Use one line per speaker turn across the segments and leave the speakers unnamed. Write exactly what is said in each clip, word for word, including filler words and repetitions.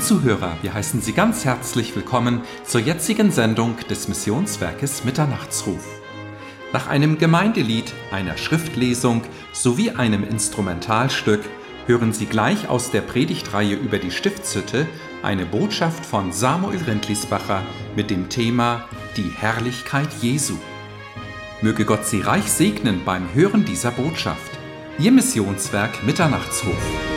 Zuhörer, wir heißen Sie ganz herzlich willkommen zur jetzigen Sendung des Missionswerkes Mitternachtsruf. Nach einem Gemeindelied, einer Schriftlesung sowie einem Instrumentalstück hören Sie gleich aus der Predigtreihe über die Stiftshütte eine Botschaft von Samuel Rindlisbacher mit dem Thema Die Herrlichkeit Jesu. Möge Gott Sie reich segnen beim Hören dieser Botschaft. Ihr Missionswerk Mitternachtsruf.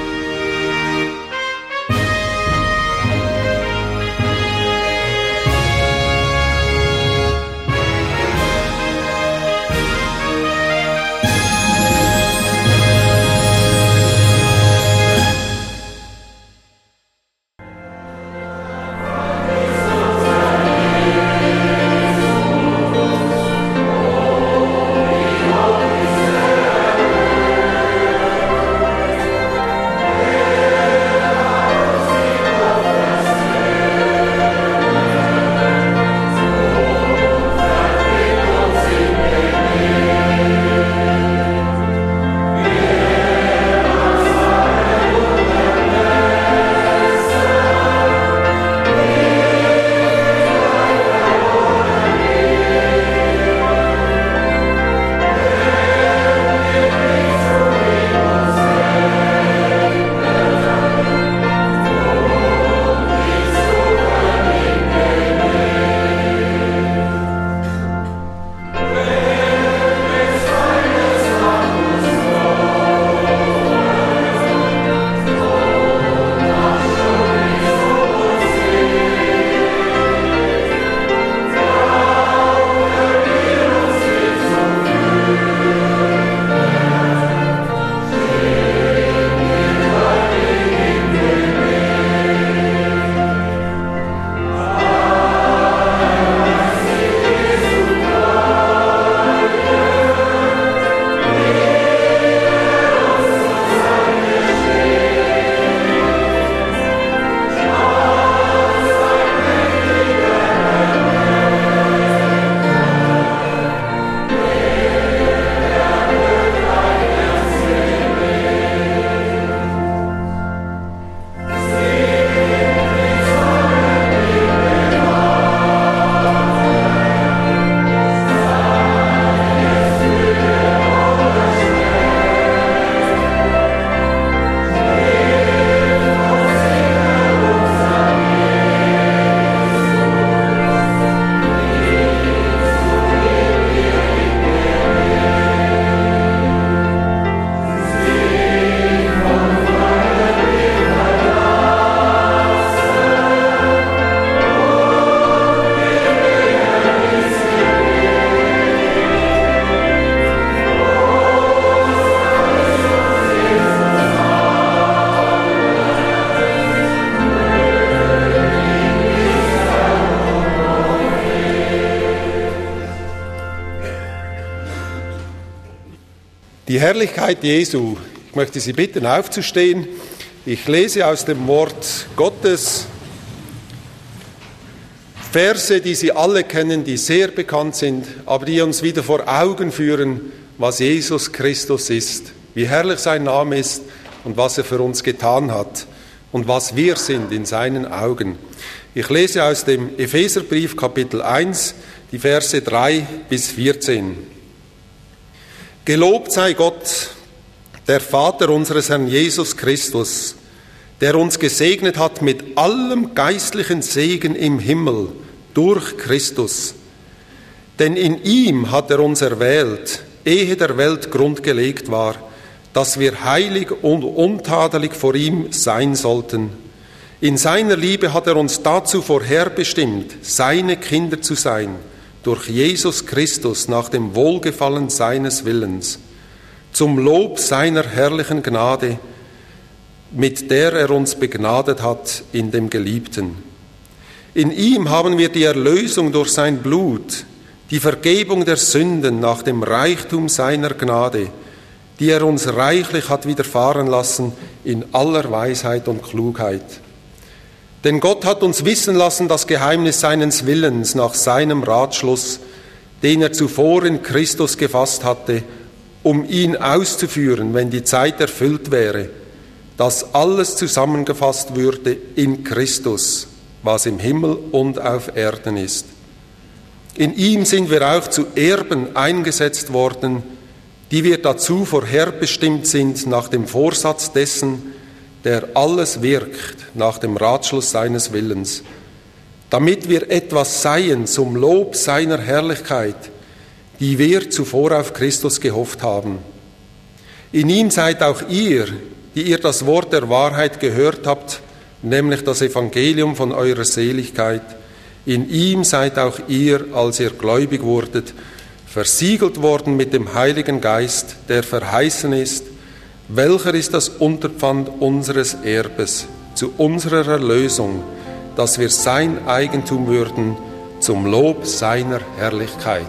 Die Herrlichkeit Jesu. Ich möchte Sie bitten, aufzustehen. Ich lese aus dem Wort Gottes Verse, die Sie alle kennen, die sehr bekannt sind, aber die uns wieder vor Augen führen, was Jesus Christus ist, wie herrlich sein Name ist und was er für uns getan hat und was wir sind in seinen Augen. Ich lese aus dem Epheserbrief Kapitel eins, die Verse drei bis vierzehn. Gelobt sei Gott, der Vater unseres Herrn Jesus Christus, der uns gesegnet hat mit allem geistlichen Segen im Himmel durch Christus. Denn in ihm hat er uns erwählt, ehe der Welt Grund gelegt war, dass wir heilig und untadelig vor ihm sein sollten. In seiner Liebe hat er uns dazu vorherbestimmt, seine Kinder zu sein, durch Jesus Christus nach dem Wohlgefallen seines Willens, zum Lob seiner herrlichen Gnade, mit der er uns begnadet hat in dem Geliebten. In ihm haben wir die Erlösung durch sein Blut, die Vergebung der Sünden nach dem Reichtum seiner Gnade, die er uns reichlich hat widerfahren lassen in aller Weisheit und Klugheit. Denn Gott hat uns wissen lassen das Geheimnis seines Willens nach seinem Ratschluss, den er zuvor in Christus gefasst hatte, um ihn auszuführen, wenn die Zeit erfüllt wäre, dass alles zusammengefasst würde in Christus, was im Himmel und auf Erden ist. In ihm sind wir auch zu Erben eingesetzt worden, die wir dazu vorherbestimmt sind nach dem Vorsatz dessen, der alles wirkt, nach dem Ratschluss seines Willens, damit wir etwas seien zum Lob seiner Herrlichkeit, die wir zuvor auf Christus gehofft haben. In ihm seid auch ihr, die ihr das Wort der Wahrheit gehört habt, nämlich das Evangelium von eurer Seligkeit. In ihm seid auch ihr, als ihr gläubig wurdet, versiegelt worden mit dem Heiligen Geist, der verheißen ist, welcher ist das Unterpfand unseres Erbes, zu unserer Erlösung, dass wir sein Eigentum würden, zum Lob seiner Herrlichkeit.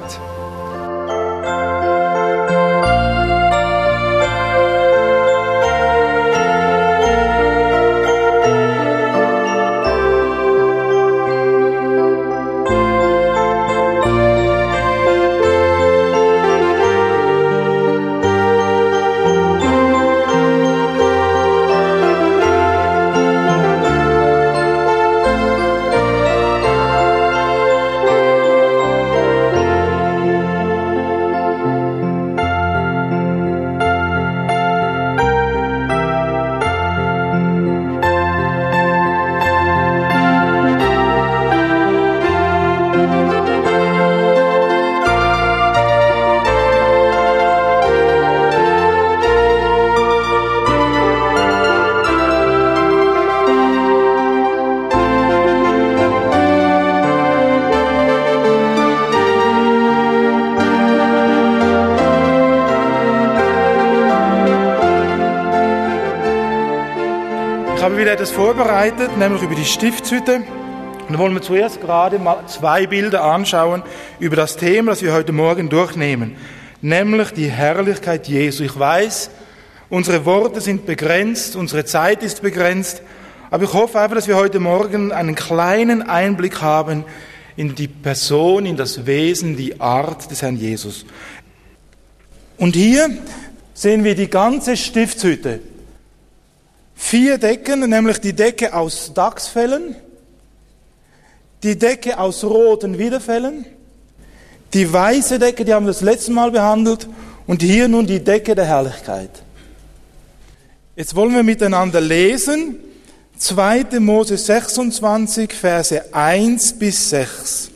Ich habe wieder etwas vorbereitet, nämlich über die Stiftshütte. Und da wollen wir zuerst gerade mal zwei Bilder anschauen über das Thema, das wir heute Morgen durchnehmen, nämlich die Herrlichkeit Jesu. Ich weiß, unsere Worte sind begrenzt, unsere Zeit ist begrenzt, aber ich hoffe einfach, dass wir heute Morgen einen kleinen Einblick haben in die Person, in das Wesen, die Art des Herrn Jesus. Und hier sehen wir die ganze Stiftshütte. Vier Decken, nämlich die Decke aus Dachsfellen, die Decke aus roten Widderfellen, die weiße Decke, die haben wir das letzte Mal behandelt, und hier nun die Decke der Herrlichkeit. Jetzt wollen wir miteinander lesen, zweiter Mose sechsundzwanzig, Verse eins bis sechs.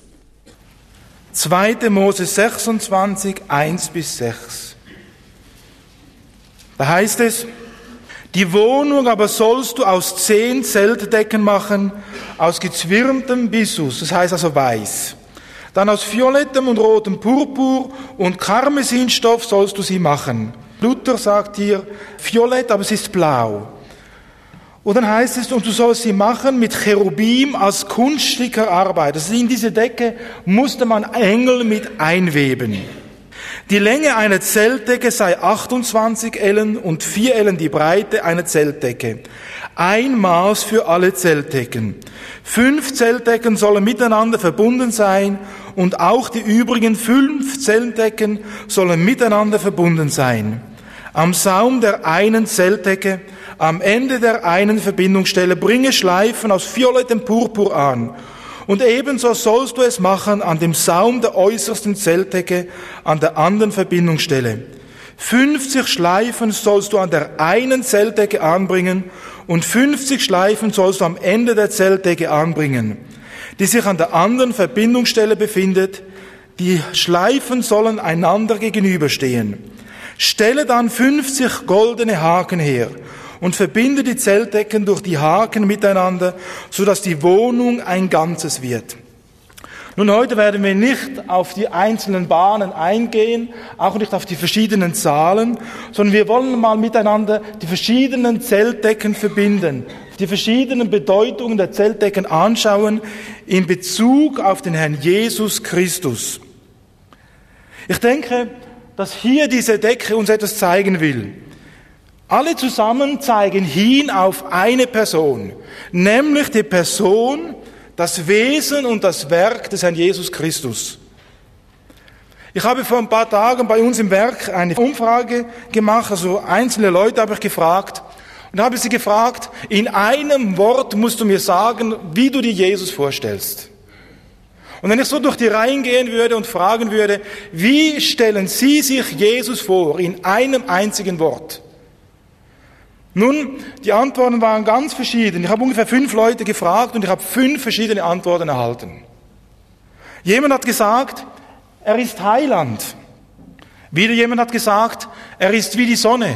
zweiter Mose sechsundzwanzig, eins bis sechs. Da heißt es: Die Wohnung aber sollst du aus zehn Zeltdecken machen, aus gezwirntem Byssus, das heißt also weiß. Dann aus violettem und rotem Purpur und Karmesinstoff sollst du sie machen. Luther sagt hier violett, aber es ist blau. Und dann heißt es, und du sollst sie machen mit Cherubim als Kunststücker Arbeit. Also in diese Decke musste man Engel mit einweben. Die Länge einer Zeltdecke sei achtundzwanzig Ellen und vier Ellen die Breite einer Zeltdecke. Ein Maß für alle Zeltdecken. Fünf Zeltdecken sollen miteinander verbunden sein und auch die übrigen fünf Zeltdecken sollen miteinander verbunden sein. Am Saum der einen Zeltdecke, am Ende der einen Verbindungsstelle bringe Schleifen aus violettem Purpur an. Und ebenso sollst du es machen an dem Saum der äußersten Zeltdecke, an der anderen Verbindungsstelle. fünfzig Schleifen sollst du an der einen Zeltdecke anbringen und fünfzig Schleifen sollst du am Ende der Zeltdecke anbringen, die sich an der anderen Verbindungsstelle befindet. Die Schleifen sollen einander gegenüberstehen. Stelle dann fünfzig goldene Haken her und verbinde die Zeltdecken durch die Haken miteinander, sodass die Wohnung ein Ganzes wird. Nun, heute werden wir nicht auf die einzelnen Bahnen eingehen, auch nicht auf die verschiedenen Zahlen, sondern wir wollen mal miteinander die verschiedenen Zeltdecken verbinden, die verschiedenen Bedeutungen der Zeltdecken anschauen in Bezug auf den Herrn Jesus Christus. Ich denke, dass hier diese Decke uns etwas zeigen will. Alle zusammen zeigen hin auf eine Person, nämlich die Person, das Wesen und das Werk des Herrn Jesus Christus. Ich habe vor ein paar Tagen bei uns im Werk eine Umfrage gemacht, also einzelne Leute habe ich gefragt, Und da habe ich sie gefragt, in einem Wort musst du mir sagen, wie du dir Jesus vorstellst. Und wenn ich so durch die Reihen gehen würde und fragen würde, wie stellen Sie sich Jesus vor in einem einzigen Wort? Nun, die Antworten waren ganz verschieden. Ich habe ungefähr fünf Leute gefragt und ich habe fünf verschiedene Antworten erhalten. Jemand hat gesagt, er ist Heiland. Wieder jemand hat gesagt, er ist wie die Sonne.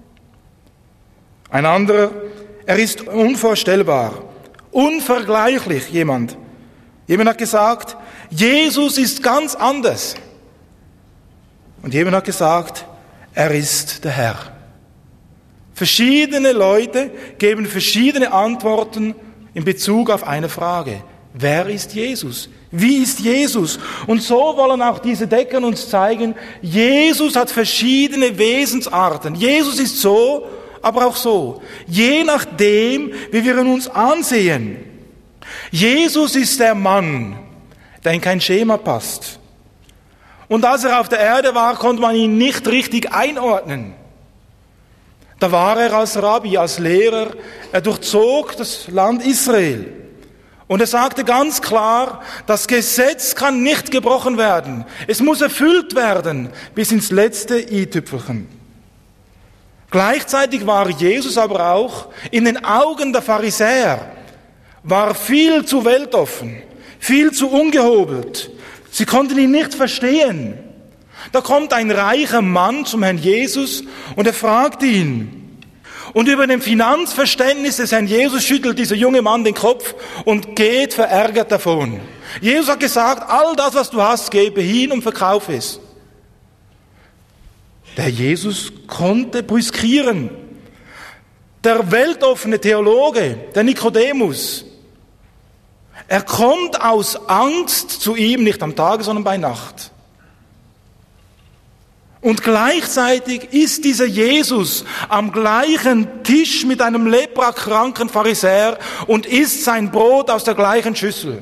Ein anderer, er ist unvorstellbar, unvergleichlich jemand. Jemand hat gesagt, Jesus ist ganz anders. Und jemand hat gesagt, er ist der Herr. Verschiedene Leute geben verschiedene Antworten in Bezug auf eine Frage. Wer ist Jesus? Wie ist Jesus? Und so wollen auch diese Decken uns zeigen, Jesus hat verschiedene Wesensarten. Jesus ist so, aber auch so. Je nachdem, wie wir ihn uns ansehen. Jesus ist der Mann, der in kein Schema passt. Und als er auf der Erde war, konnte man ihn nicht richtig einordnen. Da war er als Rabbi, als Lehrer, er durchzog das Land Israel. Und er sagte ganz klar, das Gesetz kann nicht gebrochen werden. Es muss erfüllt werden, bis ins letzte i-Tüpfelchen. Gleichzeitig war Jesus aber auch in den Augen der Pharisäer, war viel zu weltoffen, viel zu ungehobelt. Sie konnten ihn nicht verstehen. Da kommt ein reicher Mann zum Herrn Jesus und er fragt ihn. Und über dem Finanzverständnis des Herrn Jesus schüttelt dieser junge Mann den Kopf und geht verärgert davon. Jesus hat gesagt, all das, was du hast, gebe hin und verkaufe es. Der Herr Jesus konnte brüskieren. Der weltoffene Theologe, der Nikodemus, er kommt aus Angst zu ihm, nicht am Tage, sondern bei Nacht. Und gleichzeitig ist dieser Jesus am gleichen Tisch mit einem leprakranken Pharisäer und isst sein Brot aus der gleichen Schüssel.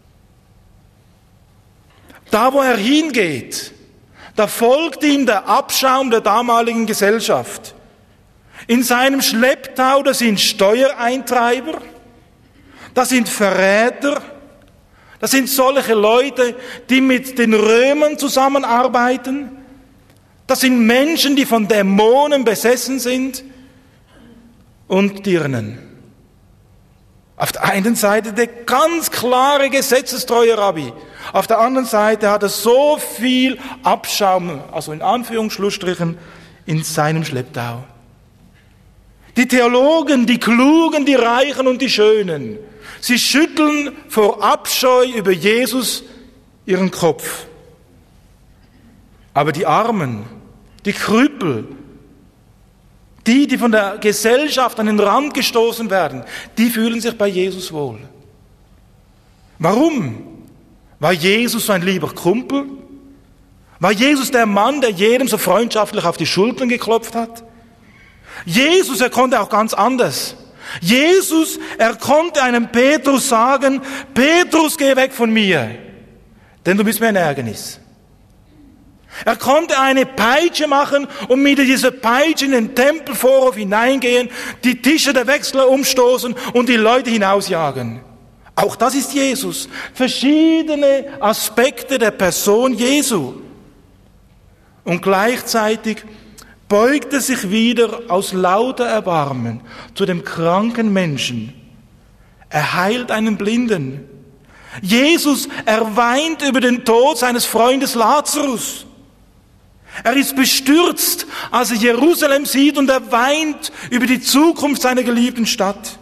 Da, wo er hingeht, da folgt ihm der Abschaum der damaligen Gesellschaft. In seinem Schlepptau, da sind Steuereintreiber, da sind Verräter, das sind solche Leute, die mit den Römern zusammenarbeiten. Das sind Menschen, die von Dämonen besessen sind und Dirnen. Auf der einen Seite der ganz klare gesetzestreue Rabbi. Auf der anderen Seite hat er so viel Abschaum, also in Anführungsschlussstrichen, in seinem Schlepptau. Die Theologen, die Klugen, die Reichen und die Schönen, sie schütteln vor Abscheu über Jesus ihren Kopf. Aber die Armen, die Krüppel, die, die von der Gesellschaft an den Rand gestoßen werden, die fühlen sich bei Jesus wohl. Warum? War Jesus so ein lieber Kumpel? War Jesus der Mann, der jedem so freundschaftlich auf die Schultern geklopft hat? Jesus, er konnte auch ganz anders. Jesus, er konnte einem Petrus sagen, Petrus, geh weg von mir, denn du bist mir ein Ärgernis. Er konnte eine Peitsche machen und mit dieser Peitsche in den Tempelvorhof hineingehen, die Tische der Wechsler umstoßen und die Leute hinausjagen. Auch das ist Jesus. Verschiedene Aspekte der Person Jesu. Und gleichzeitig beugt er sich wieder aus lauter Erbarmen zu dem kranken Menschen. Er heilt einen Blinden. Jesus, er weint über den Tod seines Freundes Lazarus. Er ist bestürzt, als er Jerusalem sieht, und er weint über die Zukunft seiner geliebten Stadt.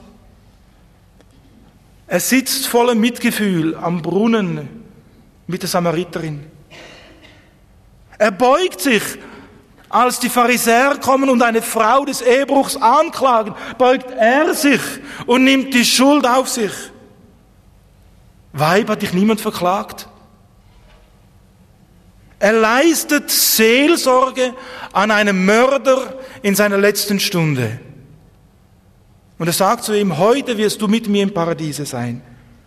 Er sitzt voller Mitgefühl am Brunnen mit der Samariterin. Er beugt sich, als die Pharisäer kommen und eine Frau des Ehebruchs anklagen, beugt er sich und nimmt die Schuld auf sich. Weib, hat dich niemand verklagt? Er leistet Seelsorge an einem Mörder in seiner letzten Stunde. Und er sagt zu ihm, heute wirst du mit mir im Paradiese sein.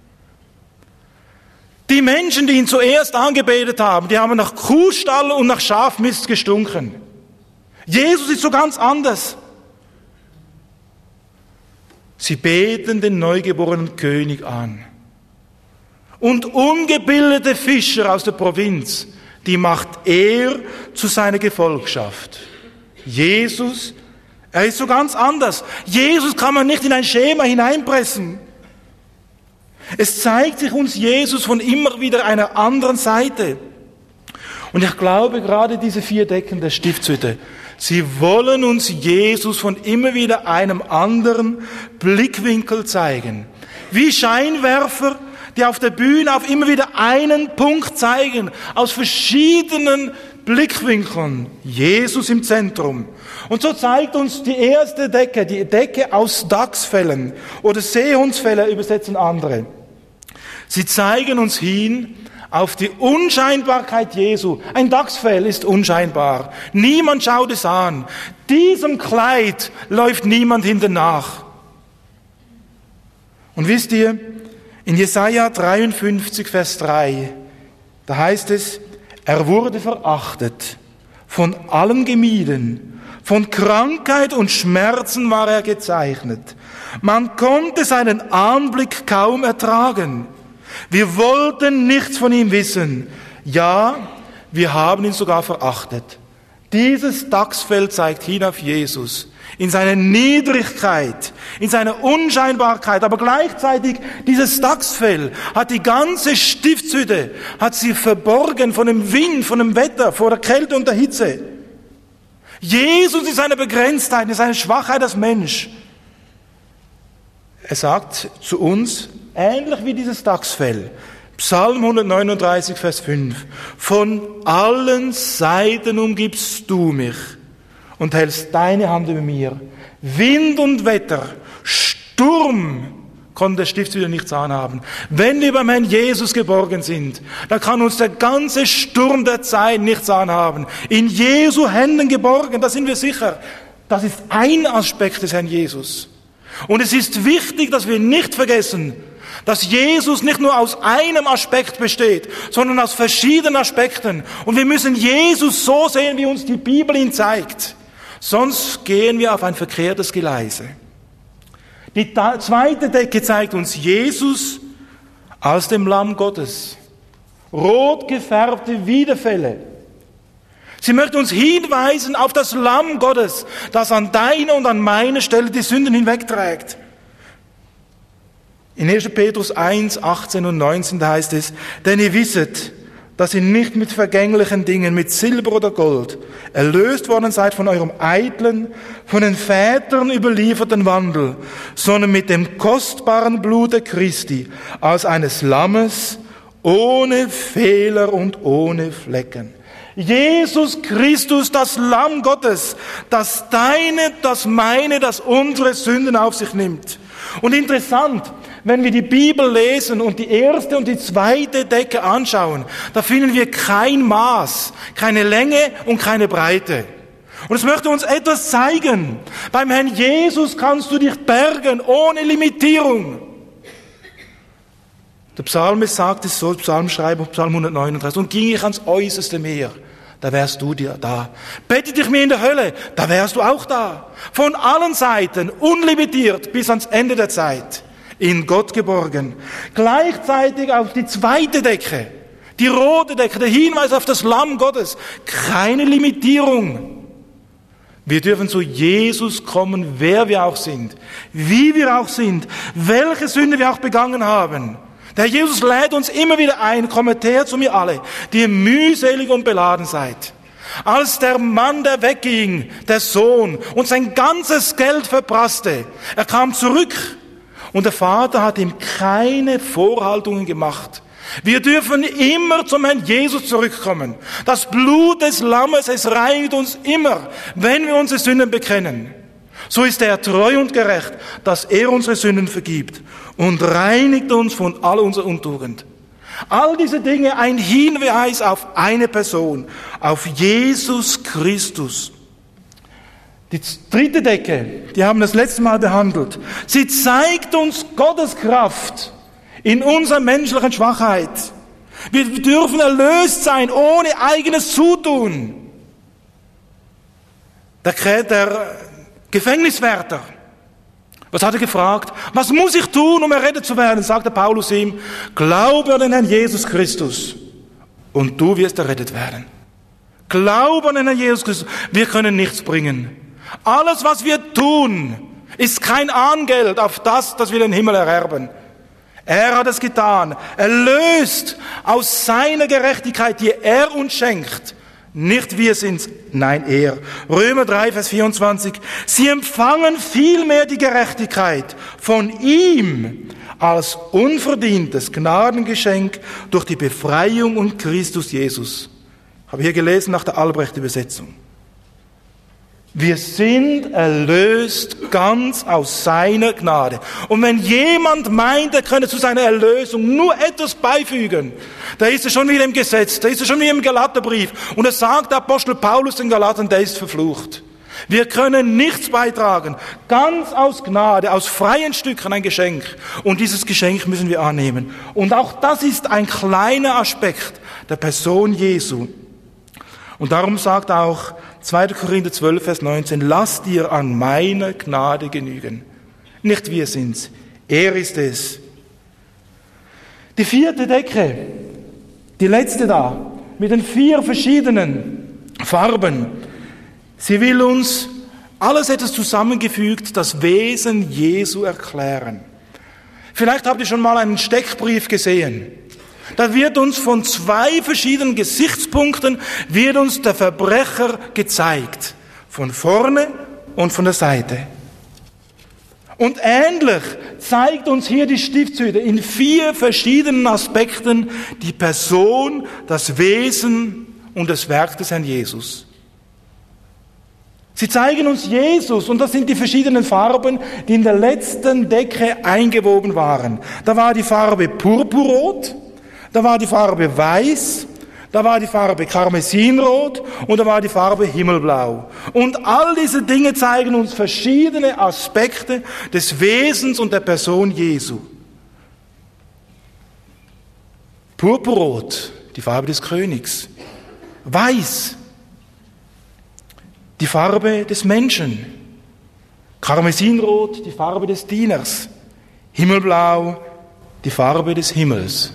Die Menschen, die ihn zuerst angebetet haben, die haben nach Kuhstall und nach Schafmist gestunken. Jesus ist so ganz anders. Sie beten den neugeborenen König an. Und ungebildete Fischer aus der Provinz, die macht er zu seiner Gefolgschaft. Jesus, er ist so ganz anders. Jesus kann man nicht in ein Schema hineinpressen. Es zeigt sich uns Jesus von immer wieder einer anderen Seite. Und ich glaube, gerade diese vier Decken der Stiftshütte, sie wollen uns Jesus von immer wieder einem anderen Blickwinkel zeigen. Wie Scheinwerfer, die auf der Bühne auf immer wieder einen Punkt zeigen, aus verschiedenen Blickwinkeln. Jesus im Zentrum. Und so zeigt uns die erste Decke, die Decke aus Dachsfellen oder Seehundsfelle übersetzen andere. Sie zeigen uns hin auf die Unscheinbarkeit Jesu. Ein Dachsfell ist unscheinbar. Niemand schaut es an. Diesem Kleid läuft niemand hinten nach. Und wisst ihr, in Jesaja dreiundfünfzig, Vers drei, da heißt es, er wurde verachtet, von allen gemieden, von Krankheit und Schmerzen war er gezeichnet. Man konnte seinen Anblick kaum ertragen. Wir wollten nichts von ihm wissen. Ja, wir haben ihn sogar verachtet. Dieses Dachsfell zeigt hin auf Jesus. In seiner Niedrigkeit, in seiner Unscheinbarkeit, aber gleichzeitig dieses Dachsfell hat die ganze Stiftshütte, hat sie verborgen von dem Wind, von dem Wetter, vor der Kälte und der Hitze. Jesus in seiner Begrenztheit, in seiner Schwachheit als Mensch. Er sagt zu uns, ähnlich wie dieses Dachsfell, Psalm hundertneununddreißig, Vers fünf, von allen Seiten umgibst du mich und hältst deine Hand über mir. Wind und Wetter, Sturm konnte der Stiftshüter nichts anhaben. Wenn wir beim Herrn Jesus geborgen sind, dann kann uns der ganze Sturm der Zeit nichts anhaben. In Jesu Händen geborgen, da sind wir sicher. Das ist ein Aspekt des Herrn Jesus. Und es ist wichtig, dass wir nicht vergessen, dass Jesus nicht nur aus einem Aspekt besteht, sondern aus verschiedenen Aspekten. Und wir müssen Jesus so sehen, wie uns die Bibel ihn zeigt. Sonst gehen wir auf ein verkehrtes Gleise. Die zweite Decke zeigt uns Jesus als dem Lamm Gottes. Rot gefärbte Widerfelle. Sie möchte uns hinweisen auf das Lamm Gottes, das an deiner und an meiner Stelle die Sünden hinwegträgt. In erster Petrus eins, achtzehn und neunzehn, da heißt es, denn ihr wisset, dass ihr nicht mit vergänglichen Dingen, mit Silber oder Gold, erlöst worden seid von eurem eitlen, von den Vätern überlieferten Wandel, sondern mit dem kostbaren Blute Christi, als eines Lammes, ohne Fehler und ohne Flecken. Jesus Christus, das Lamm Gottes, das deine, das meine, das unsere Sünden auf sich nimmt. Und interessant, wenn wir die Bibel lesen und die erste und die zweite Decke anschauen, da finden wir kein Maß, keine Länge und keine Breite. Und es möchte uns etwas zeigen. Beim Herrn Jesus kannst du dich bergen ohne Limitierung. Der Psalmist sagt es so, Psalmschreiber, Psalm hundertneununddreißig, und ging ich ans äußerste Meer, da wärst du dir da. Bettete ich mir in der Hölle, da wärst du auch da. Von allen Seiten, unlimitiert bis ans Ende der Zeit. In Gott geborgen. Gleichzeitig auf die zweite Decke, die rote Decke, der Hinweis auf das Lamm Gottes. Keine Limitierung. Wir dürfen zu Jesus kommen, wer wir auch sind, wie wir auch sind, welche Sünde wir auch begangen haben. Der Herr Jesus lädt uns immer wieder ein, kommet her zu mir alle, die ihr mühselig und beladen seid. Als der Mann, der wegging, der Sohn, und sein ganzes Geld verprasste, er kam zurück. Und der Vater hat ihm keine Vorhaltungen gemacht. Wir dürfen immer zum Herrn Jesus zurückkommen. Das Blut des Lammes, es reinigt uns immer, wenn wir unsere Sünden bekennen. So ist er treu und gerecht, dass er unsere Sünden vergibt und reinigt uns von all unserer Untugend. All diese Dinge ein Hinweis auf eine Person, auf Jesus Christus. Die dritte Decke, die haben wir das letzte Mal behandelt. Sie zeigt uns Gottes Kraft in unserer menschlichen Schwachheit. Wir dürfen erlöst sein, ohne eigenes Zutun. Der, der Gefängniswärter Was hat er gefragt? Was muss ich tun, um errettet zu werden? Sagte Paulus ihm, glaube an den Herrn Jesus Christus und du wirst errettet werden. Glaube an den Herrn Jesus Christus. Wir können nichts bringen. Alles, was wir tun, ist kein Ahngeld auf das, dass wir den Himmel ererben. Er hat es getan. Er löst aus seiner Gerechtigkeit, die er uns schenkt. Nicht wir sind's, nein er. Römer drei, Vers vierundzwanzig. Sie empfangen vielmehr die Gerechtigkeit von ihm als unverdientes Gnadengeschenk durch die Befreiung in Christus Jesus. Ich habe hier gelesen nach der Albrecht-Übersetzung. Wir sind erlöst ganz aus seiner Gnade. Und wenn jemand meint, er könne zu seiner Erlösung nur etwas beifügen, da ist er schon wieder im Gesetz, da ist er schon wieder im Galaterbrief. Und er sagt der Apostel Paulus den Galatern, der ist verflucht. Wir können nichts beitragen. Ganz aus Gnade, aus freien Stücken ein Geschenk. Und dieses Geschenk müssen wir annehmen. Und auch das ist ein kleiner Aspekt der Person Jesu. Und darum sagt auch zweiter Korinther zwölf, Vers neunzehn, lasst dir an meiner Gnade genügen. Nicht wir sind's, er ist es. Die vierte Decke, die letzte da, mit den vier verschiedenen Farben, sie will uns alles etwas zusammengefügt, das Wesen Jesu erklären. Vielleicht habt ihr schon mal einen Steckbrief gesehen. Da wird uns von zwei verschiedenen Gesichtspunkten wird uns der Verbrecher gezeigt. Von vorne und von der Seite. Und ähnlich zeigt uns hier die Stiftshütte in vier verschiedenen Aspekten die Person, das Wesen und das Werk des Herrn Jesus. Sie zeigen uns Jesus, und das sind die verschiedenen Farben, die in der letzten Decke eingewoben waren. Da war die Farbe Purpurrot, da war die Farbe Weiß, da war die Farbe Karmesinrot und da war die Farbe Himmelblau. Und all diese Dinge zeigen uns verschiedene Aspekte des Wesens und der Person Jesu. Purpurrot, die Farbe des Königs. Weiß, die Farbe des Menschen. Karmesinrot, die Farbe des Dieners. Himmelblau, die Farbe des Himmels.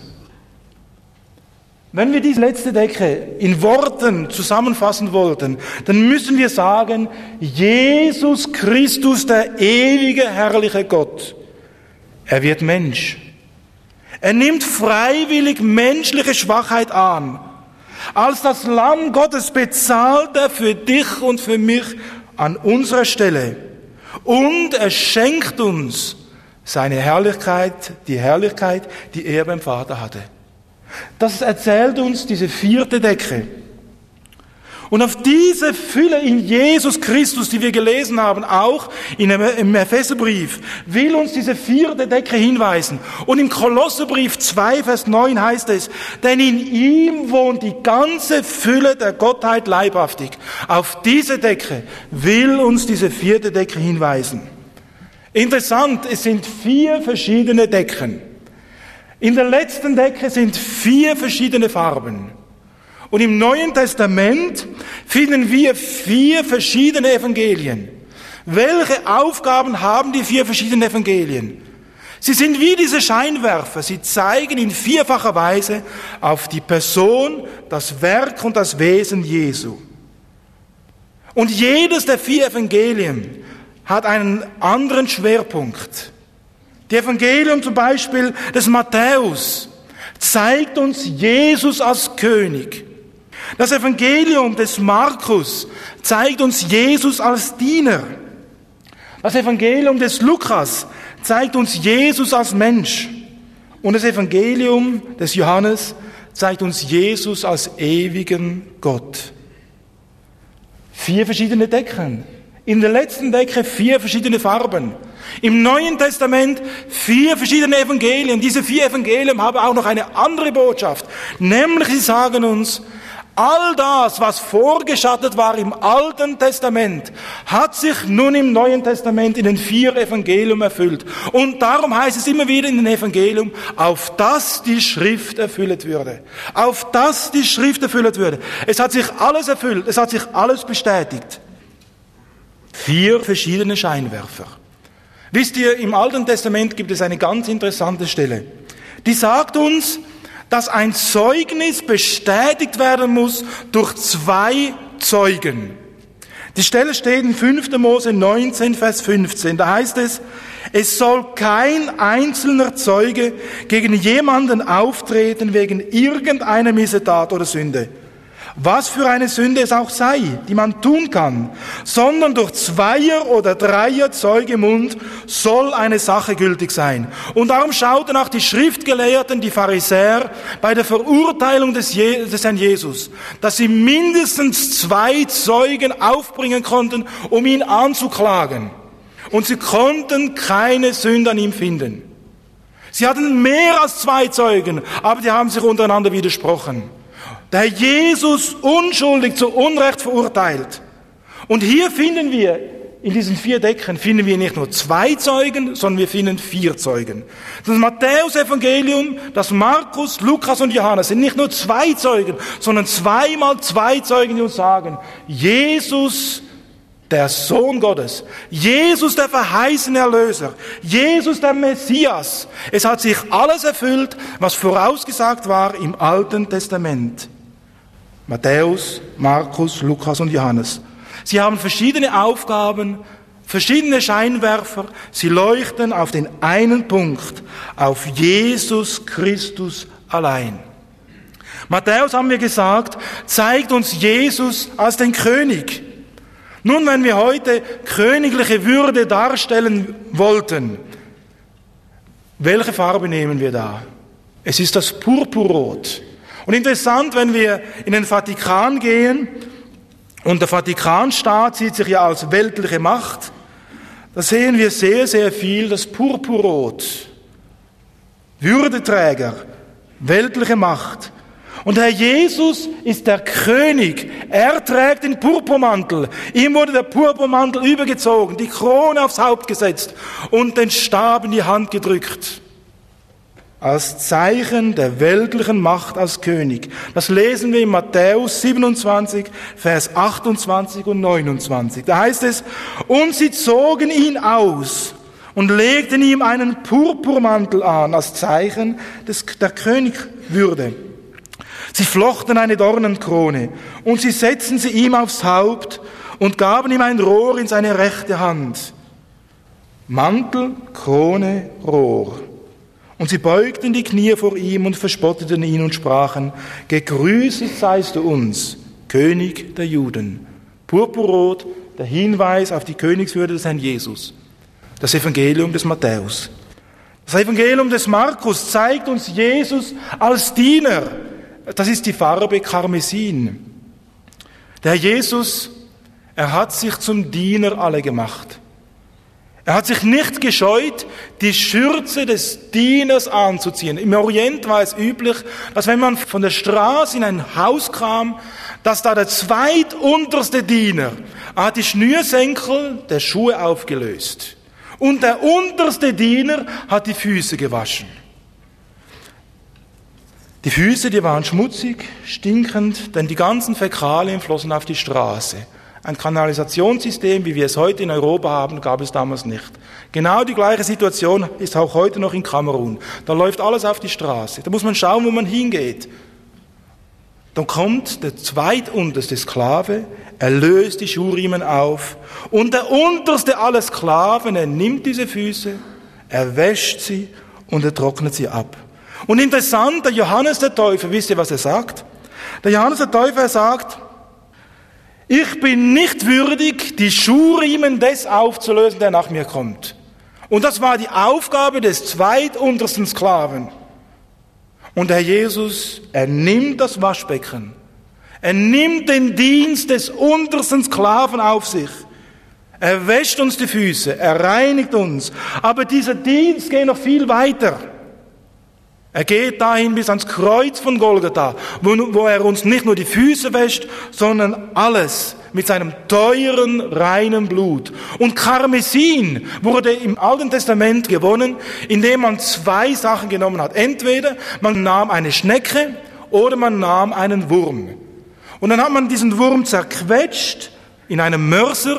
Wenn wir diese letzte Decke in Worten zusammenfassen wollten, dann müssen wir sagen, Jesus Christus, der ewige, herrliche Gott, er wird Mensch. Er nimmt freiwillig menschliche Schwachheit an. Als das Lamm Gottes bezahlt er für dich und für mich an unserer Stelle. Und er schenkt uns seine Herrlichkeit, die Herrlichkeit, die er beim Vater hatte. Das erzählt uns diese vierte Decke. Und auf diese Fülle in Jesus Christus, die wir gelesen haben, auch in dem, im Epheserbrief, will uns diese vierte Decke hinweisen. Und im Kolosserbrief zwei, Vers neun heißt es, denn in ihm wohnt die ganze Fülle der Gottheit leibhaftig. Auf diese Decke will uns diese vierte Decke hinweisen. Interessant, es sind vier verschiedene Decken. In der letzten Decke sind vier verschiedene Farben. Und im Neuen Testament finden wir vier verschiedene Evangelien. Welche Aufgaben haben die vier verschiedenen Evangelien? Sie sind wie diese Scheinwerfer. Sie zeigen in vierfacher Weise auf die Person, das Werk und das Wesen Jesu. Und jedes der vier Evangelien hat einen anderen Schwerpunkt. Die Evangelium zum Beispiel des Matthäus zeigt uns Jesus als König. Das Evangelium des Markus zeigt uns Jesus als Diener. Das Evangelium des Lukas zeigt uns Jesus als Mensch. Und das Evangelium des Johannes zeigt uns Jesus als ewigen Gott. Vier verschiedene Decken. In der letzten Decke vier verschiedene Farben. Im Neuen Testament vier verschiedene Evangelien. Diese vier Evangelien haben auch noch eine andere Botschaft. Nämlich sie sagen uns, all das, was vorgeschattet war im Alten Testament, hat sich nun im Neuen Testament in den vier Evangelien erfüllt. Und darum heißt es immer wieder in den Evangelien, auf das die Schrift erfüllt würde. Auf das die Schrift erfüllt würde. Es hat sich alles erfüllt, es hat sich alles bestätigt. Vier verschiedene Scheinwerfer. Wisst ihr, im Alten Testament gibt es eine ganz interessante Stelle. Die sagt uns, dass ein Zeugnis bestätigt werden muss durch zwei Zeugen. Die Stelle steht in fünfter Mose neunzehn, Vers fünfzehn. Da heißt es, es soll kein einzelner Zeuge gegen jemanden auftreten wegen irgendeiner Missetat oder Sünde. Was für eine Sünde es auch sei, die man tun kann, sondern durch Zweier- oder Dreier-Zeuge-Mund soll eine Sache gültig sein. Und darum schauten auch die Schriftgelehrten, die Pharisäer, bei der Verurteilung des, Je- des Herrn Jesus, dass sie mindestens zwei Zeugen aufbringen konnten, um ihn anzuklagen. Und sie konnten keine Sünde an ihm finden. Sie hatten mehr als zwei Zeugen, aber die haben sich untereinander widersprochen. Der Herr Jesus unschuldig zu Unrecht verurteilt. Und hier finden wir, in diesen vier Decken, finden wir nicht nur zwei Zeugen, sondern wir finden vier Zeugen. Das Matthäus-Evangelium, das Markus, Lukas und Johannes sind nicht nur zwei Zeugen, sondern zweimal zwei Zeugen, die uns sagen, Jesus, der Sohn Gottes, Jesus, der verheißene Erlöser, Jesus, der Messias. Es hat sich alles erfüllt, was vorausgesagt war im Alten Testament. Matthäus, Markus, Lukas und Johannes. Sie haben verschiedene Aufgaben, verschiedene Scheinwerfer. Sie leuchten auf den einen Punkt, auf Jesus Christus allein. Matthäus, haben wir gesagt, zeigt uns Jesus als den König. Nun, wenn wir heute königliche Würde darstellen wollten, welche Farbe nehmen wir da? Es ist das Purpurrot. Und interessant, wenn wir in den Vatikan gehen, und der Vatikanstaat sieht sich ja als weltliche Macht, da sehen wir sehr, sehr viel das Purpurrot. Würdeträger, weltliche Macht. Und Herr Jesus ist der König. Er trägt den Purpurmantel. Ihm wurde der Purpurmantel übergezogen, die Krone aufs Haupt gesetzt und den Stab in die Hand gedrückt. Als Zeichen der weltlichen Macht als König. Das lesen wir in Matthäus siebenundzwanzig, Vers achtundzwanzig und neunundzwanzig. Da heißt es, und sie zogen ihn aus und legten ihm einen Purpurmantel an, als Zeichen des, der Königwürde. Sie flochten eine Dornenkrone und sie setzten sie ihm aufs Haupt und gaben ihm ein Rohr in seine rechte Hand. Mantel, Krone, Rohr. Und sie beugten die Knie vor ihm und verspotteten ihn und sprachen, gegrüßet seist du uns, König der Juden. Purpurrot, der Hinweis auf die Königswürde des Herrn Jesus. Das Evangelium des Matthäus. Das Evangelium des Markus zeigt uns Jesus als Diener. Das ist die Farbe Karmesin. Der Herr Jesus, er hat sich zum Diener alle gemacht. Er hat sich nicht gescheut, die Schürze des Dieners anzuziehen. Im Orient war es üblich, dass wenn man von der Straße in ein Haus kam, dass da der zweitunterste Diener hat die Schnürsenkel der Schuhe aufgelöst. Und der unterste Diener hat die Füße gewaschen. Die Füße, die waren schmutzig, stinkend, denn die ganzen Fäkalien flossen auf die Straße. Ein Kanalisationssystem, wie wir es heute in Europa haben, gab es damals nicht. Genau die gleiche Situation ist auch heute noch in Kamerun. Da läuft alles auf die Straße. Da muss man schauen, wo man hingeht. Dann kommt der zweitunterste Sklave, er löst die Schuhriemen auf. Und der unterste aller Sklaven, er nimmt diese Füße, er wäscht sie und er trocknet sie ab. Und interessant, der Johannes der Täufer, wisst ihr, was er sagt? Der Johannes der Täufer, er sagt, ich bin nicht würdig, die Schuhriemen des aufzulösen, der nach mir kommt. Und das war die Aufgabe des zweituntersten Sklaven. Und der Herr Jesus, er nimmt das Waschbecken. Er nimmt den Dienst des untersten Sklaven auf sich. Er wäscht uns die Füße, er reinigt uns. Aber dieser Dienst geht noch viel weiter. Er geht dahin bis ans Kreuz von Golgatha, wo, wo er uns nicht nur die Füße wäscht, sondern alles mit seinem teuren, reinen Blut. Und Karmesin wurde im Alten Testament gewonnen, indem man zwei Sachen genommen hat. Entweder man nahm eine Schnecke oder man nahm einen Wurm. Und dann hat man diesen Wurm zerquetscht in einem Mörser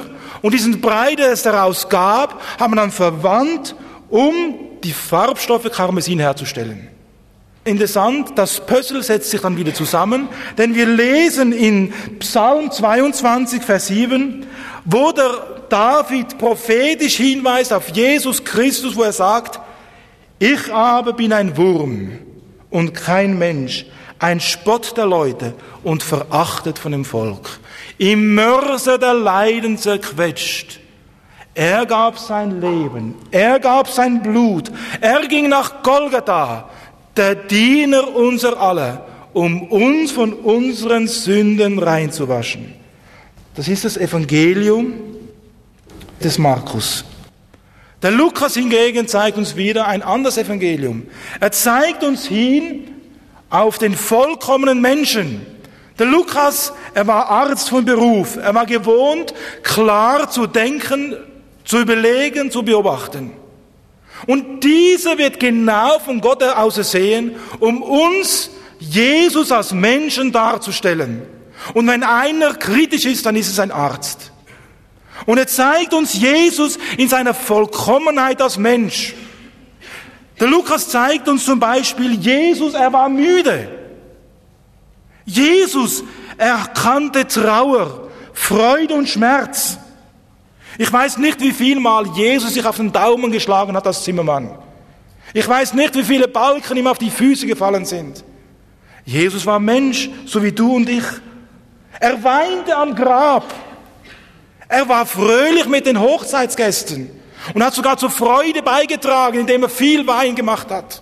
Und diesen Brei, der es daraus gab, haben wir dann verwandt, um die Farbstoffe Karmesin herzustellen. Interessant, das Puzzle setzt sich dann wieder zusammen, denn wir lesen in Psalm zweiundzwanzig, Vers sieben, wo der David prophetisch hinweist auf Jesus Christus, wo er sagt, ich aber bin ein Wurm und kein Mensch, ein Spott der Leute und verachtet von dem Volk, im Mörser der Leiden zerquetscht. Er gab sein Leben, er gab sein Blut, er ging nach Golgatha, der Diener unser aller, um uns von unseren Sünden reinzuwaschen. Das ist das Evangelium des Markus. Der Lukas hingegen zeigt uns wieder ein anderes Evangelium. Er zeigt uns hin auf den vollkommenen Menschen. Der Lukas, er war Arzt von Beruf. Er war gewohnt, klar zu denken, zu überlegen, zu beobachten. Und dieser wird genau von Gott ausersehen, um uns Jesus als Menschen darzustellen. Und wenn einer kritisch ist, dann ist es ein Arzt. Und er zeigt uns Jesus in seiner Vollkommenheit als Mensch. Der Lukas zeigt uns zum Beispiel, Jesus, er war müde. Jesus, er kannte Trauer, Freude und Schmerz. Ich weiß nicht, wie viel Mal Jesus sich auf den Daumen geschlagen hat als Zimmermann. Ich weiß nicht, wie viele Balken ihm auf die Füße gefallen sind. Jesus war Mensch, so wie du und ich. Er weinte am Grab. Er war fröhlich mit den Hochzeitsgästen und hat sogar zur Freude beigetragen, indem er viel Wein gemacht hat.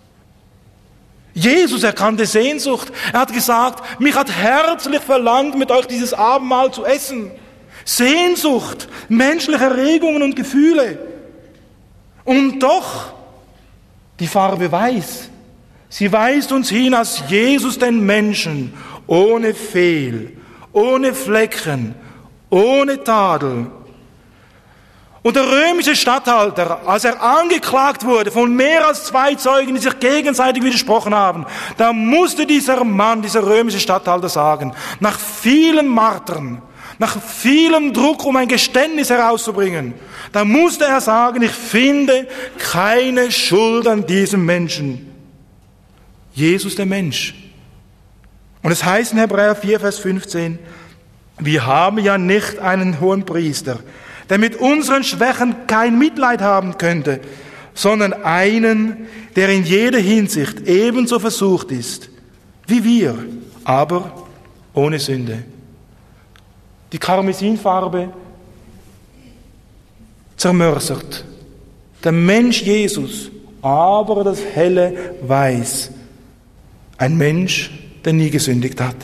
Jesus erkannte Sehnsucht. Er hat gesagt, mich hat herzlich verlangt, mit euch dieses Abendmahl zu essen. Sehnsucht, menschliche Erregungen und Gefühle. Und doch die Farbe weiß. Sie weist uns hin als Jesus den Menschen, ohne Fehl, ohne Flecken, ohne Tadel. Und der römische Statthalter, als er angeklagt wurde von mehr als zwei Zeugen, die sich gegenseitig widersprochen haben, da musste dieser Mann, dieser römische Statthalter sagen, nach vielen Martern, nach vielem Druck, um ein Geständnis herauszubringen, da musste er sagen, ich finde keine Schuld an diesem Menschen. Jesus der Mensch. Und es heißt in Hebräer vier, Vers fünfzehn, wir haben ja nicht einen hohen Priester, der mit unseren Schwächen kein Mitleid haben könnte, sondern einen, der in jeder Hinsicht ebenso versucht ist, wie wir, aber ohne Sünde. Die Karmesinfarbe zermörsert. Der Mensch Jesus, aber das helle Weiß. Ein Mensch, der nie gesündigt hat.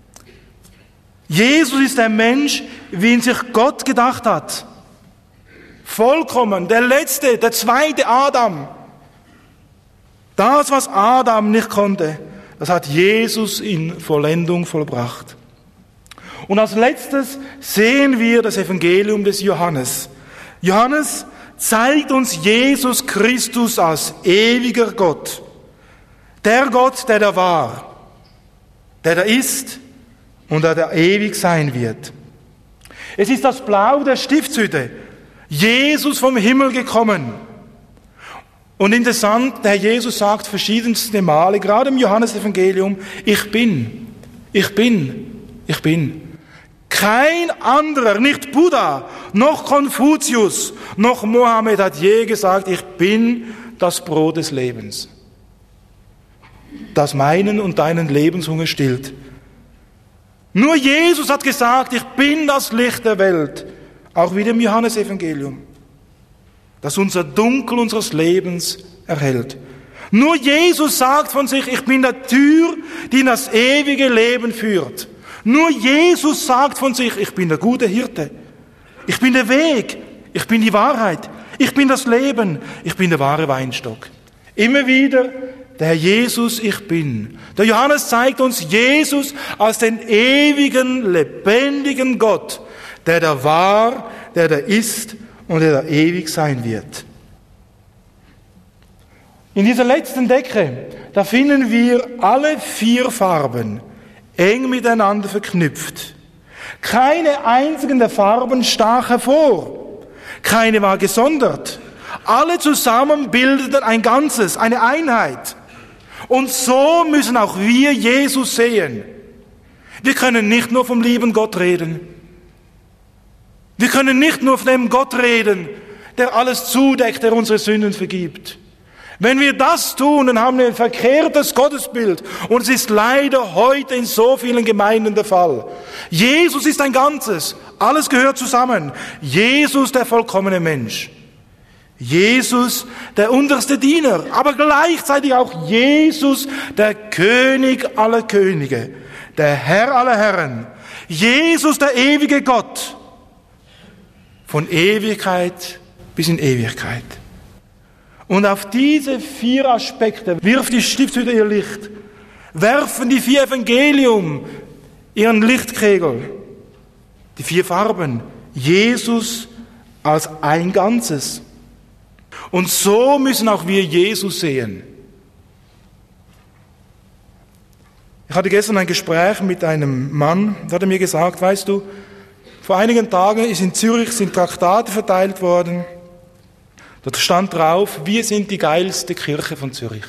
Jesus ist der Mensch, wie ihn sich Gott gedacht hat. Vollkommen, der letzte, der zweite Adam. Das, was Adam nicht konnte, das hat Jesus in Vollendung vollbracht. Und als letztes sehen wir das Evangelium des Johannes. Johannes zeigt uns Jesus Christus als ewiger Gott. Der Gott, der da war, der da ist und der da ewig sein wird. Es ist das Blau der Stiftshütte. Jesus vom Himmel gekommen. Und interessant, der Herr Jesus sagt verschiedenste Male, gerade im Johannesevangelium, ich bin, ich bin, ich bin. Kein anderer, nicht Buddha, noch Konfuzius, noch Mohammed hat je gesagt, ich bin das Brot des Lebens, das meinen und deinen Lebenshunger stillt. Nur Jesus hat gesagt, ich bin das Licht der Welt, auch wieder im Johannesevangelium, das unser Dunkel unseres Lebens erhält. Nur Jesus sagt von sich, ich bin der Tür, die in das ewige Leben führt. Nur Jesus sagt von sich, ich bin der gute Hirte. Ich bin der Weg. Ich bin die Wahrheit. Ich bin das Leben. Ich bin der wahre Weinstock. Immer wieder der Herr Jesus, ich bin. Der Johannes zeigt uns Jesus als den ewigen, lebendigen Gott, der da war, der da ist und der da ewig sein wird. In dieser letzten Decke, da finden wir alle vier Farben eng miteinander verknüpft. Keine einzige der Farben stach hervor. Keine war gesondert. Alle zusammen bildeten ein Ganzes, eine Einheit. Und so müssen auch wir Jesus sehen. Wir können nicht nur vom lieben Gott reden. Wir können nicht nur von dem Gott reden, der alles zudeckt, der unsere Sünden vergibt. Wenn wir das tun, dann haben wir ein verkehrtes Gottesbild. Und es ist leider heute in so vielen Gemeinden der Fall. Jesus ist ein Ganzes. Alles gehört zusammen. Jesus, der vollkommene Mensch. Jesus, der unterste Diener. Aber gleichzeitig auch Jesus, der König aller Könige. Der Herr aller Herren. Jesus, der ewige Gott. Von Ewigkeit bis in Ewigkeit. Und auf diese vier Aspekte wirft die Stiftshütte ihr Licht, werfen die vier Evangelium ihren Lichtkegel, die vier Farben, Jesus als ein Ganzes. Und so müssen auch wir Jesus sehen. Ich hatte gestern ein Gespräch mit einem Mann, der hat mir gesagt, weißt du, vor einigen Tagen ist in Zürich sind Traktate verteilt worden. Dort stand drauf, wir sind die geilste Kirche von Zürich.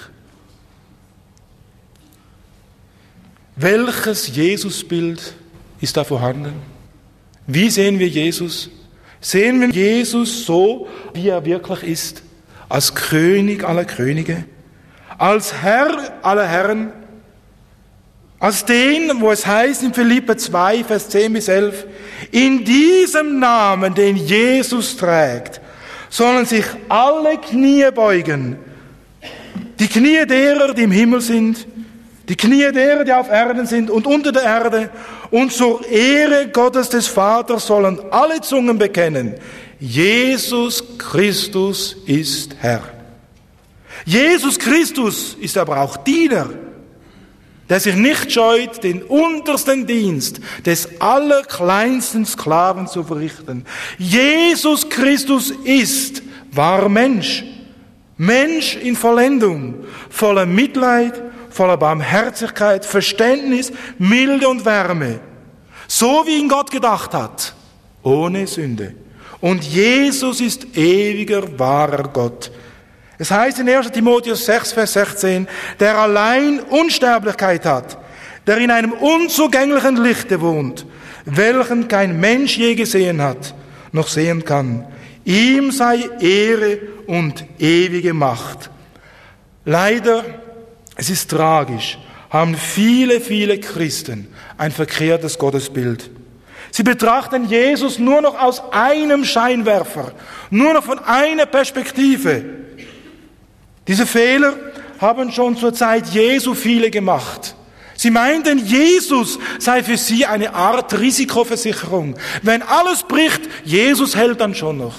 Welches Jesusbild ist da vorhanden? Wie sehen wir Jesus? Sehen wir Jesus so, wie er wirklich ist? Als König aller Könige? Als Herr aller Herren? Als den, wo es heißt in Philipper zwei, Vers zehn bis elf, in diesem Namen, den Jesus trägt, sollen sich alle Knie beugen. Die Knie derer, die im Himmel sind, die Knie derer, die auf Erden sind und unter der Erde. Und zur Ehre Gottes des Vaters sollen alle Zungen bekennen, Jesus Christus ist Herr. Jesus Christus ist aber auch Diener, der sich nicht scheut, den untersten Dienst des allerkleinsten Sklaven zu verrichten. Jesus Christus ist, war Mensch. Mensch in Vollendung, voller Mitleid, voller Barmherzigkeit, Verständnis, Milde und Wärme. So wie ihn Gott gedacht hat, ohne Sünde. Und Jesus ist ewiger, wahrer Gott. Es heißt in erster Timotheus sechs, Vers sechzehn, der allein Unsterblichkeit hat, der in einem unzugänglichen Lichte wohnt, welchen kein Mensch je gesehen hat, noch sehen kann. Ihm sei Ehre und ewige Macht. Leider, es ist tragisch, haben viele, viele Christen ein verkehrtes Gottesbild. Sie betrachten Jesus nur noch aus einem Scheinwerfer, nur noch von einer Perspektive. Diese Fehler haben schon zur Zeit Jesu viele gemacht. Sie meinten, Jesus sei für sie eine Art Risikoversicherung. Wenn alles bricht, Jesus hält dann schon noch.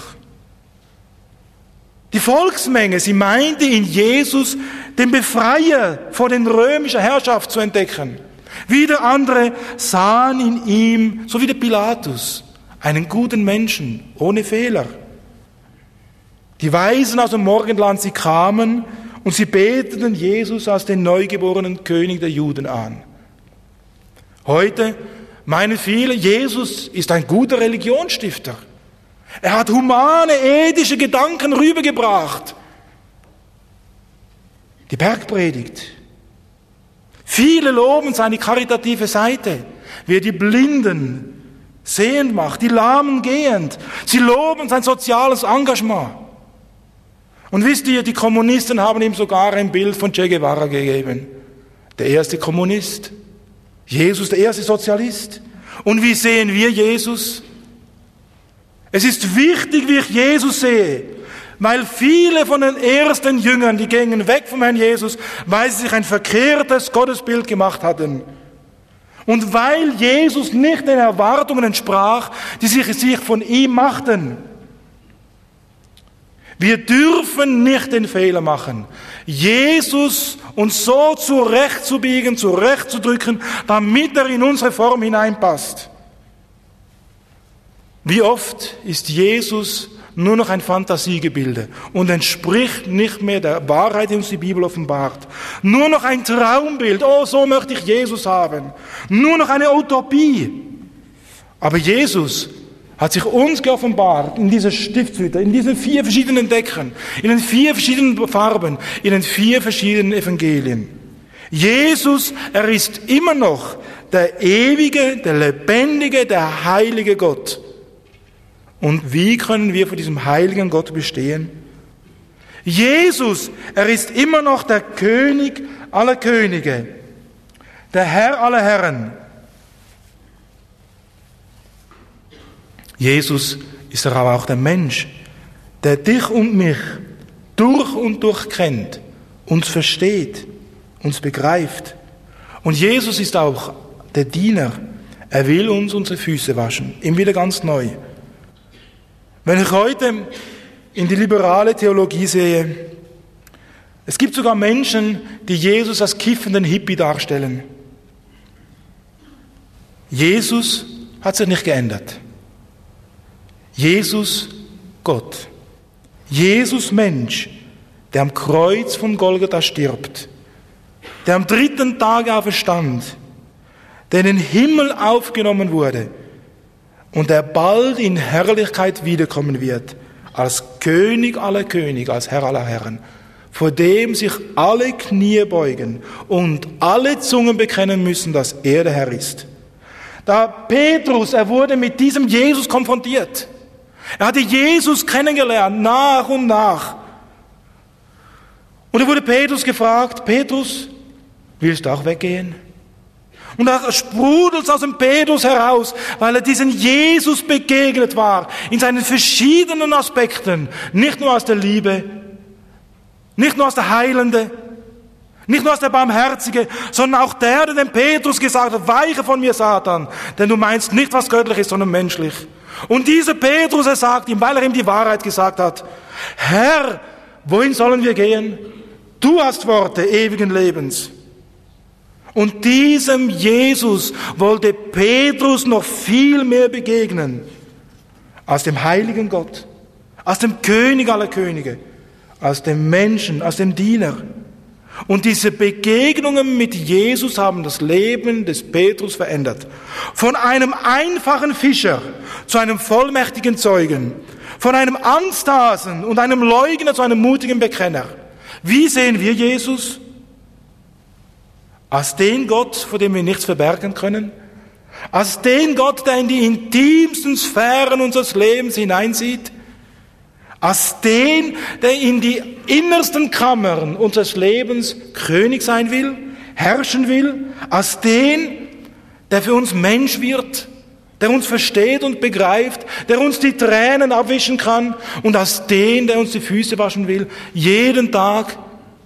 Die Volksmenge, sie meinte in Jesus den Befreier vor den römischen Herrschaft zu entdecken. Wieder andere sahen in ihm, so wie der Pilatus, einen guten Menschen, ohne Fehler. Die Weisen aus dem Morgenland, sie kamen und sie beteten Jesus als den neugeborenen König der Juden an. Heute meinen viele, Jesus ist ein guter Religionsstifter. Er hat humane, ethische Gedanken rübergebracht. Die Bergpredigt. Viele loben seine karitative Seite, wie er die Blinden sehend macht, die Lahmen gehend. Sie loben sein soziales Engagement. Und wisst ihr, die Kommunisten haben ihm sogar ein Bild von Che Guevara gegeben. Der erste Kommunist. Jesus, der erste Sozialist. Und wie sehen wir Jesus? Es ist wichtig, wie ich Jesus sehe, weil viele von den ersten Jüngern, die gingen weg vom Herrn Jesus, weil sie sich ein verkehrtes Gottesbild gemacht hatten. Und weil Jesus nicht den Erwartungen entsprach, die sich, sich von ihm machten. Wir dürfen nicht den Fehler machen, Jesus uns so zurechtzubiegen, zurechtzudrücken, damit er in unsere Form hineinpasst. Wie oft ist Jesus nur noch ein Fantasiegebilde und entspricht nicht mehr der Wahrheit, die uns die Bibel offenbart. Nur noch ein Traumbild, oh, so möchte ich Jesus haben. Nur noch eine Utopie. Aber Jesus hat sich uns geoffenbart in dieser Stiftshütte, in diesen vier verschiedenen Decken, in den vier verschiedenen Farben, in den vier verschiedenen Evangelien. Jesus, er ist immer noch der ewige, der lebendige, der heilige Gott. Und wie können wir vor diesem heiligen Gott bestehen? Jesus, er ist immer noch der König aller Könige, der Herr aller Herren. Jesus ist aber auch der Mensch, der dich und mich durch und durch kennt, uns versteht, uns begreift. Und Jesus ist auch der Diener. Er will uns unsere Füße waschen, immer wieder ganz neu. Wenn ich heute in die liberale Theologie sehe, es gibt sogar Menschen, die Jesus als kiffenden Hippie darstellen. Jesus hat sich nicht geändert. Jesus Gott. Jesus Mensch, der am Kreuz von Golgatha stirbt, der am dritten Tage auferstand, der in den Himmel aufgenommen wurde und der bald in Herrlichkeit wiederkommen wird, als König aller Könige, als Herr aller Herren, vor dem sich alle Knie beugen und alle Zungen bekennen müssen, dass er der Herr ist. Da Petrus, er wurde mit diesem Jesus konfrontiert. Er hatte Jesus kennengelernt, nach und nach. Und da wurde Petrus gefragt, Petrus, willst du auch weggehen? Und da sprudelt es aus dem Petrus heraus, weil er diesen Jesus begegnet war, in seinen verschiedenen Aspekten, nicht nur aus der Liebe, nicht nur aus der Heilende, nicht nur aus der Barmherzige, sondern auch der, der dem Petrus gesagt hat, weiche von mir, Satan, denn du meinst nicht, was göttlich ist, sondern menschlich. Und dieser Petrus, er sagt ihm, weil er ihm die Wahrheit gesagt hat, Herr, wohin sollen wir gehen? Du hast Worte ewigen Lebens. Und diesem Jesus wollte Petrus noch viel mehr begegnen als dem heiligen Gott, als dem König aller Könige, als dem Menschen, als dem Diener. Und diese Begegnungen mit Jesus haben das Leben des Petrus verändert. Von einem einfachen Fischer zu einem vollmächtigen Zeugen, von einem Anstasen und einem Leugner zu einem mutigen Bekenner. Wie sehen wir Jesus? Als den Gott, vor dem wir nichts verbergen können. Als den Gott, der in die intimsten Sphären unseres Lebens hineinsieht. Als den, der in die innersten Kammern unseres Lebens König sein will, herrschen will. Als den, der für uns Mensch wird, der uns versteht und begreift, der uns die Tränen abwischen kann. Und als den, der uns die Füße waschen will, jeden Tag.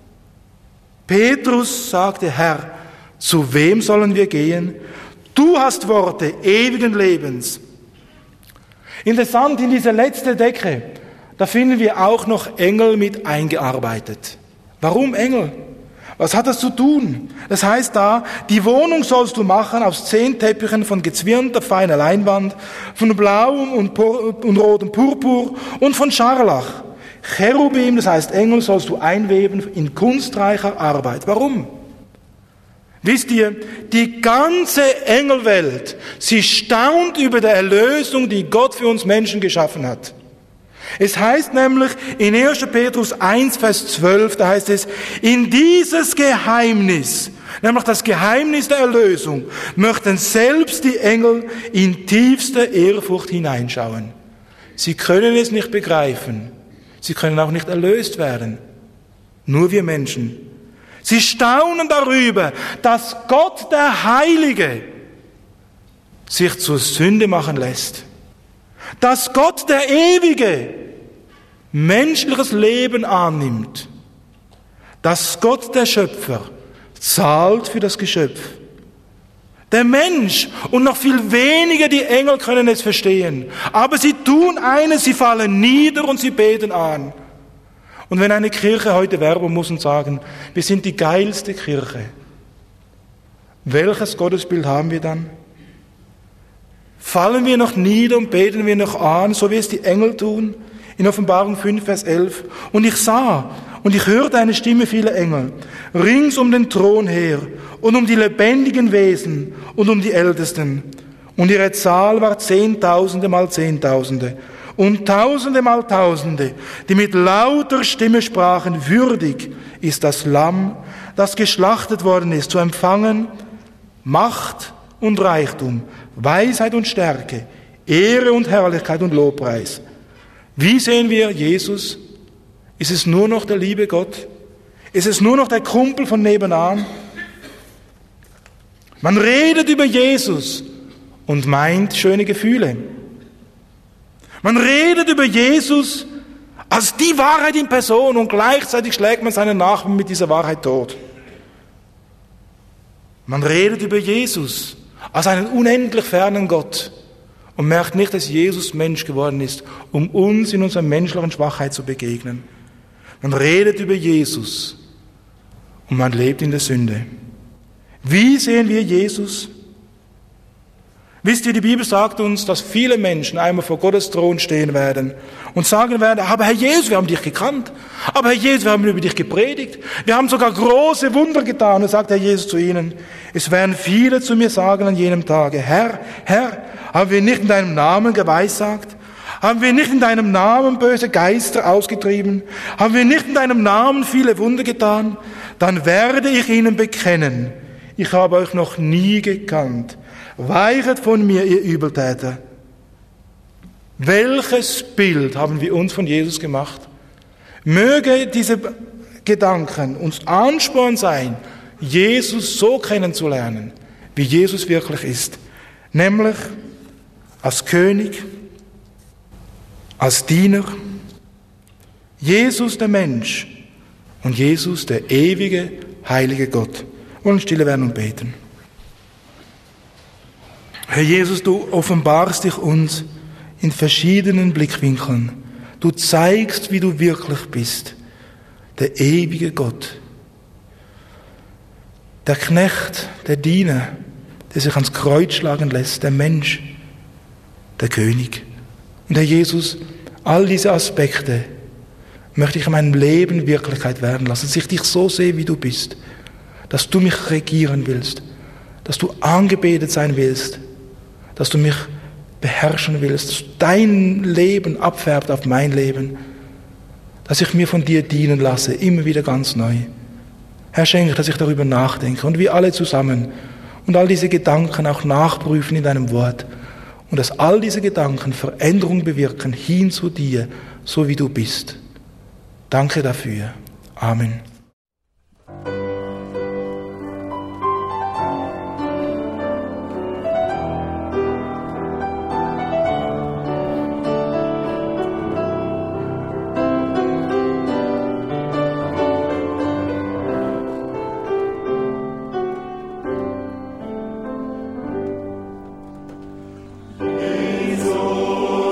Petrus sagte, Herr, zu wem sollen wir gehen? Du hast Worte ewigen Lebens. Interessant, in dieser letzten Decke, da finden wir auch noch Engel mit eingearbeitet. Warum Engel? Was hat das zu tun? Das heißt da, die Wohnung sollst du machen aus zehn Teppichen von gezwirnter feiner Leinwand, von blauem und, Pur- und rotem Purpur und von Scharlach. Cherubim, das heißt Engel, sollst du einweben in kunstreicher Arbeit. Warum? Wisst ihr, die ganze Engelwelt, sie staunt über die Erlösung, die Gott für uns Menschen geschaffen hat. Es heißt nämlich in erster Petrus eins, Vers zwölf, da heißt es, in dieses Geheimnis, nämlich das Geheimnis der Erlösung, möchten selbst die Engel in tiefste Ehrfurcht hineinschauen. Sie können es nicht begreifen. Sie können auch nicht erlöst werden. Nur wir Menschen. Sie staunen darüber, dass Gott, der Heilige, sich zur Sünde machen lässt. Dass Gott, der Ewige, menschliches Leben annimmt. Dass Gott, der Schöpfer, zahlt für das Geschöpf. Der Mensch und noch viel weniger die Engel können es verstehen. Aber sie tun eines, sie fallen nieder und sie beten an. Und wenn eine Kirche heute werben muss und sagen, wir sind die geilste Kirche, welches Gottesbild haben wir dann? Fallen wir noch nieder und beten wir noch an, so wie es die Engel tun? In Offenbarung fünf, Vers elf. Und ich sah und ich hörte eine Stimme vieler Engel, rings um den Thron her und um die lebendigen Wesen und um die Ältesten. Und ihre Zahl war Zehntausende mal Zehntausende und Tausende mal Tausende, die mit lauter Stimme sprachen, würdig ist das Lamm, das geschlachtet worden ist, zu empfangen Macht und Reichtum, Weisheit und Stärke, Ehre und Herrlichkeit und Lobpreis. Wie sehen wir Jesus? Ist es nur noch der liebe Gott? Ist es nur noch der Kumpel von nebenan? Man redet über Jesus und meint schöne Gefühle. Man redet über Jesus als die Wahrheit in Person und gleichzeitig schlägt man seinen Nachbarn mit dieser Wahrheit tot. Man redet über Jesus als einen unendlich fernen Gott und merkt nicht, dass Jesus Mensch geworden ist, um uns in unserer menschlichen Schwachheit zu begegnen. Man redet über Jesus und man lebt in der Sünde. Wie sehen wir Jesus? Wisst ihr, die Bibel sagt uns, dass viele Menschen einmal vor Gottes Thron stehen werden und sagen werden, aber Herr Jesus, wir haben dich gekannt. Aber Herr Jesus, wir haben über dich gepredigt. Wir haben sogar große Wunder getan. Und sagt Herr Jesus zu ihnen, es werden viele zu mir sagen an jenem Tage, Herr, Herr, haben wir nicht in deinem Namen geweissagt? Haben wir nicht in deinem Namen böse Geister ausgetrieben? Haben wir nicht in deinem Namen viele Wunder getan? Dann werde ich ihnen bekennen, ich habe euch noch nie gekannt. Weichet von mir, ihr Übeltäter. Welches Bild haben wir uns von Jesus gemacht? Möge diese Gedanken uns Ansporn sein, Jesus so kennenzulernen, wie Jesus wirklich ist. Nämlich als König, als Diener, Jesus der Mensch und Jesus der ewige, heilige Gott. Wir wollen stille werden und beten. Herr Jesus, du offenbarst dich uns in verschiedenen Blickwinkeln. Du zeigst, wie du wirklich bist. Der ewige Gott. Der Knecht, der Diener, der sich ans Kreuz schlagen lässt, der Mensch, der König. Und Herr Jesus, all diese Aspekte möchte ich in meinem Leben Wirklichkeit werden lassen, dass ich dich so sehe, wie du bist, dass du mich regieren willst, dass du angebetet sein willst, dass du mich beherrschen willst, dass dein Leben abfärbt auf mein Leben, dass ich mir von dir dienen lasse, immer wieder ganz neu. Herr, schenke, dass ich darüber nachdenke und wir alle zusammen und all diese Gedanken auch nachprüfen in deinem Wort und dass all diese Gedanken Veränderung bewirken hin zu dir, so wie du bist. Danke dafür. Amen.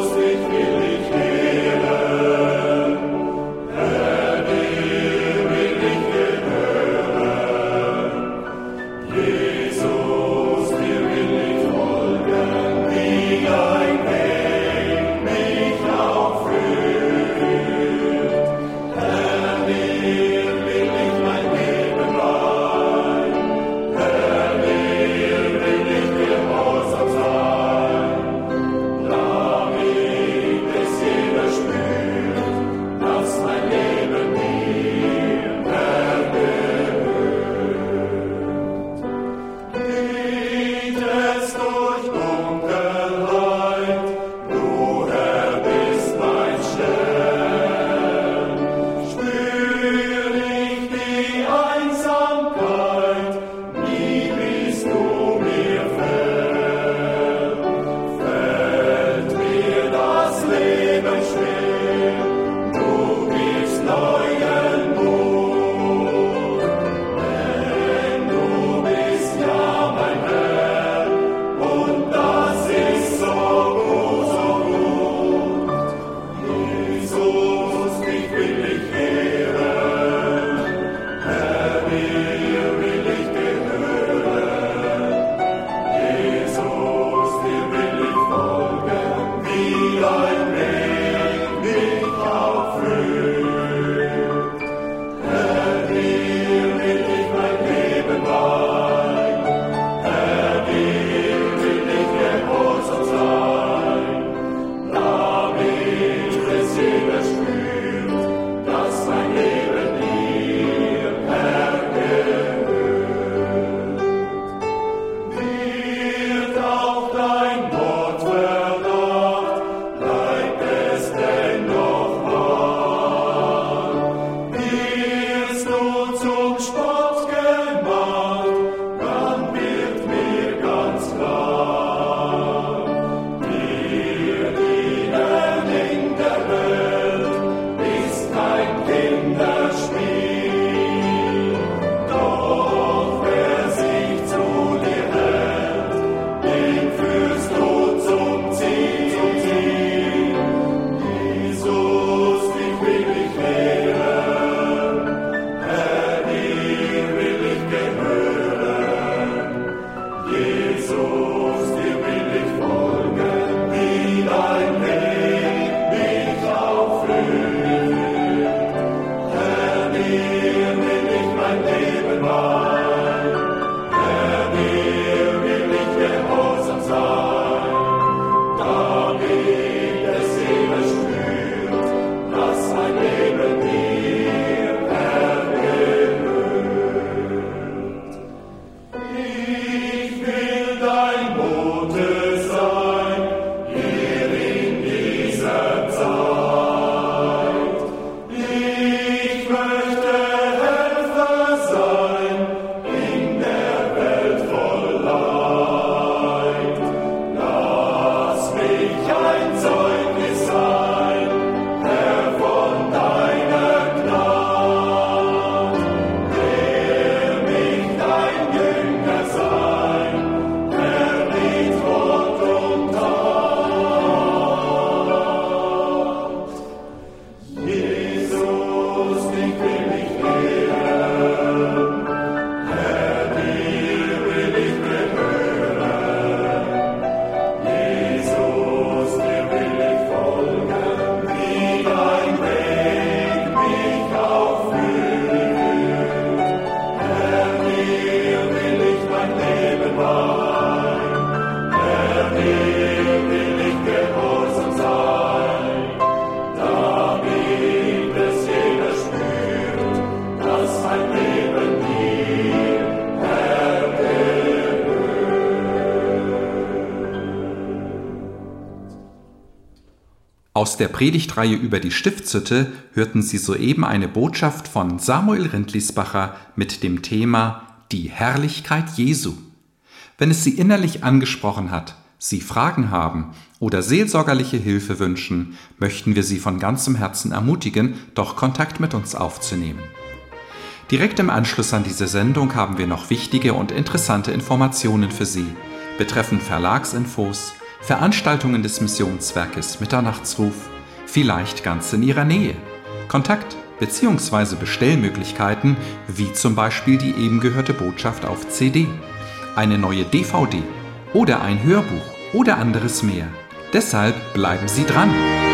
Jesus, ich will dich lehren, Herr,
Aus der Predigtreihe über die Stiftshütte hörten Sie soeben eine Botschaft von Samuel Rindlisbacher mit dem Thema Die Herrlichkeit Jesu. Wenn es Sie innerlich angesprochen hat, Sie Fragen haben oder seelsorgerliche Hilfe wünschen, möchten wir Sie von ganzem Herzen ermutigen, doch Kontakt mit uns aufzunehmen. Direkt im Anschluss an diese Sendung haben wir noch wichtige und interessante Informationen für Sie betreffend Verlagsinfos, Veranstaltungen des Missionswerkes Mitternachtsruf, vielleicht ganz in Ihrer Nähe, Kontakt- bzw. Bestellmöglichkeiten, wie zum Beispiel die eben gehörte Botschaft auf C D, eine neue D V D oder ein Hörbuch oder anderes mehr. Deshalb bleiben Sie dran!